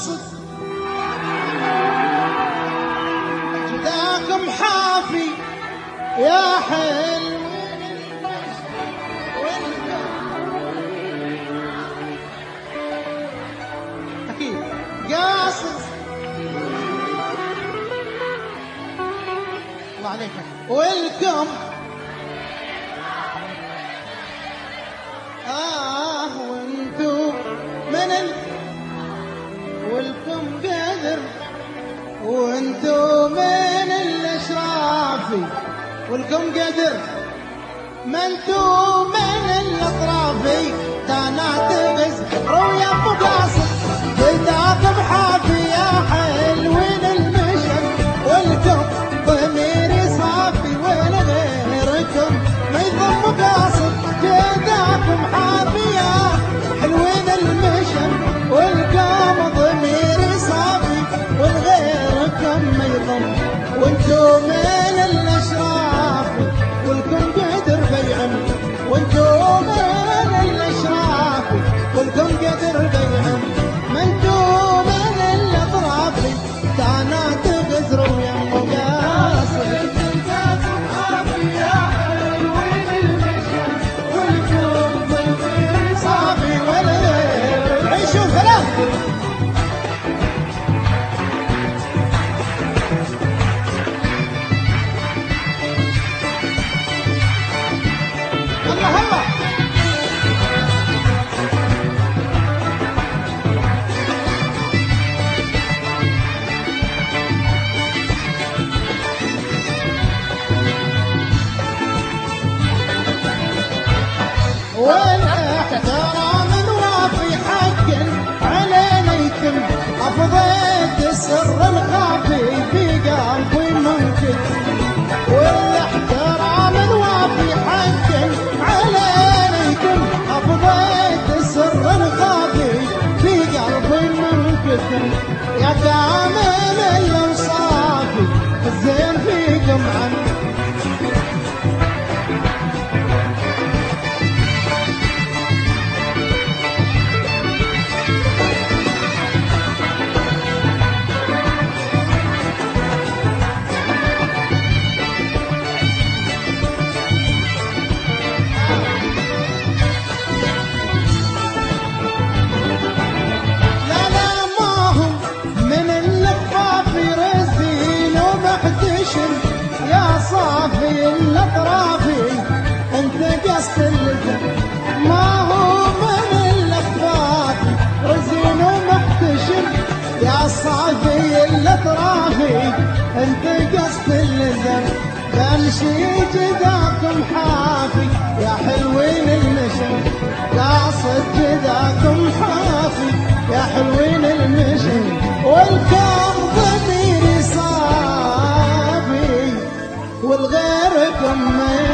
قاصد جداكم حافي يا حلو أكيد قاصد الله عليك والكم وانتو من والكم قدر وانتو من الاشرافي والكم قدر ما انتو من الاطرافي دانات غز رويا ابو قاصد جداكم حافي يا حلوين المشن والكم ضميري صافي ولا غيركم ما يضم قاصد جداكم حافي يا حلوين المشن والكم ضميري صافي والغيركم ما يضم وانتو من الاشراف والكم قدر بيعم وانتو من الاشراف والكم قدر بيعم ما انتو من الاطراف دانا تغزروا يا مقاصد صافي ولا عيشوا ثلاث والاحترام وافي حق علينا يتم افضيت السر الخافي في قلبي ممكن والاحترام وافي حق علينا يتم افضيت السر الخافي في قلبي ممكن يا كامل الاوصافي الزين فيكم عن صافي الاطرافي انت قصد اللذة ما هو من الاخفافي رزين ومحتشم يا صافي الاطرافي انت قصد اللذة بمشي جداكم حافي يا حلوين المشن قاصد جداكم حافي يا حلوين المشن والكم ضميري صافي والغيركم